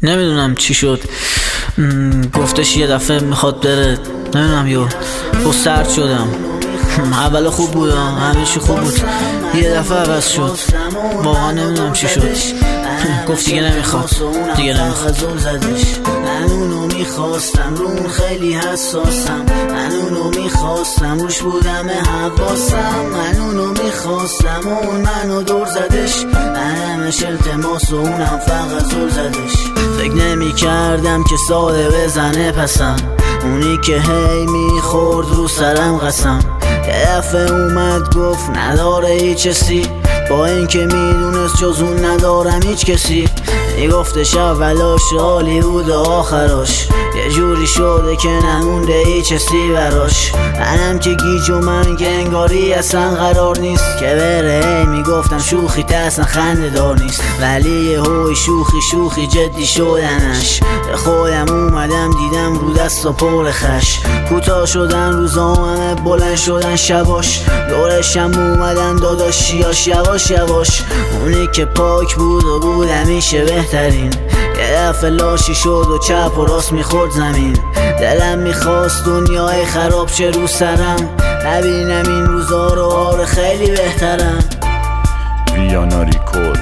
نمیدونم چی شد. گفتش یه دفعه میخواد بره، نمیدونم یو سرد شدم. اول خوب بودم، همه چی خوب بود، یه دفعه عوض شد. واقعا نمیدونم چی شد. گفت دیگه نمیخواد. من اونو میخواستم، رو اون خیلی حساسم. من اونو میخواستم، روش بودم حواسم. من اونو میخواستم، اون منو دور زدش. من همش التماس و اونم فقط زل زدش. فکر نمی کردم که ساده بزنه پسم، اونی که هی میخورد رو سرم قسم. یه دفعه اومد گفت نداره هیچ حسی، با اینکه میدونست جز اون ندارم هیچ کسی. میگفتش اولاش عالی بود و آخراش یه جوری شده که نمونده هیچ حسی براش. منم که گیج و من که انگاری اصلا قرار نیست که بره، میگفتم شوخی اصلا خنده دار نیست. ولی هوی شوخی جدی شدنش، به خودم اومدم دیدم رو دست و پر خش. کوتاه شدن روزامه، بلند شدن شباش، دورشم اومدن داداشیاش یواش یواش. اونی که پاک بود و بود همیشه بهترین، یه دفعه لاشی شد و چپ و راست میخورد زمین. دلم میخواست دنیای خراب شه رو سرم، نبینم این روزا رو، آره خیلی بهترم. ویانا ریکورد.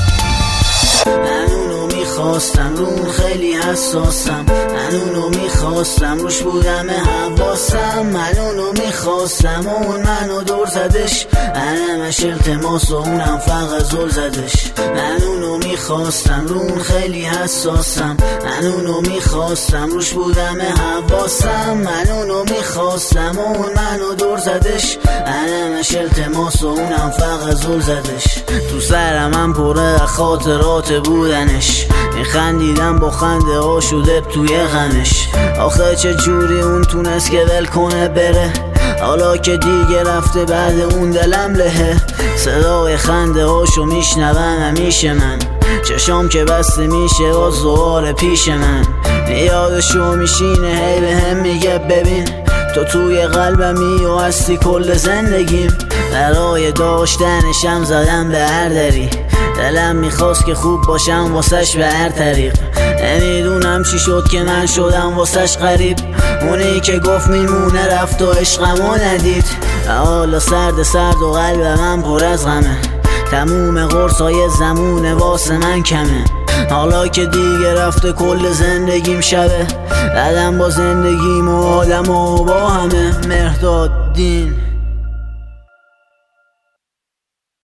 من اونو میخواستم، رو اون خیلی حساسم. من اونو میخواستم، روش بودم حواسم. من اونو میخواستم، اون منو دور زدش. من همش التماس و اونم فقط زل زدش. من اونو میخواستم، رو اون خیلی حساسم. من اونو میخواستم، روش بودم حواسم. من اونو میخواستم، اون منو دور زدش. من همش التماس و اونم فقط زل زدش. تو سرم هم پره خاطرات بودنش، میخندیدم با خنده ها شده توی غمش. آخه چه جوری اون تونست که ول کنه بره، حالا که دیگه رفته بعد اون دلم لهه. صدای خنده هاشو میشنوم همیشه من، چشام که بسته میشه و زوار پیش من. یادشو میشینه هی به هم میگه ببین تو توی قلبمی و هستی کل زندگیم. برای داشتنشم زدم به هر دری، دلم میخواست که خوب باشم واسش به هر طریق. نمیدونم چی شد که من شدم واسش غریب، اونی که گفت میمونه رفت و عشقمو ندید. حالا سرد و قلب من پر از غمه، تموم قرصای زمونه واسه من کمه. حالا که دیگه رفته کل زندگیم شبه، بعدم با زندگیم و آدم و با همه. مهرداد دین.